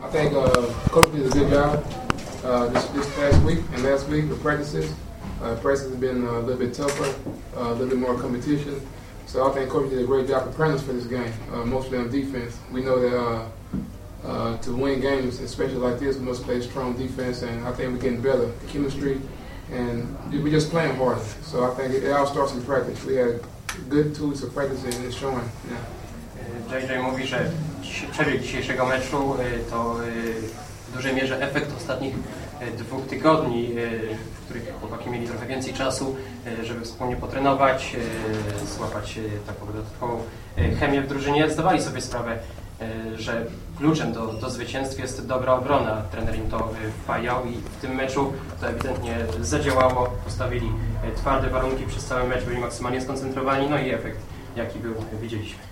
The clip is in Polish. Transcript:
think Coach did a good job this past week and last week with practices. Practice has been a little bit tougher, a little bit more competition. So I think Coach did a great job preparing us for this game, mostly on defense. We know that to win games, especially like this, we must play strong defense, and I think we're getting better chemistry, and we're just playing harder. So I think it all starts in practice. We had good tools of practice, and it's showing. Yeah. JJ mówi, że przebieg dzisiejszego meczu to w dużej mierze efekt ostatnich 2 tygodni, w których chłopaki mieli trochę więcej czasu, żeby wspólnie potrenować, złapać taką dodatkową chemię w drużynie. Zdawali sobie sprawę, że kluczem do zwycięstw jest dobra obrona. Trener im to wpajał i w tym meczu to ewidentnie zadziałało. Postawili twarde warunki przez cały mecz, byli maksymalnie skoncentrowani, no i efekt jaki był, widzieliśmy.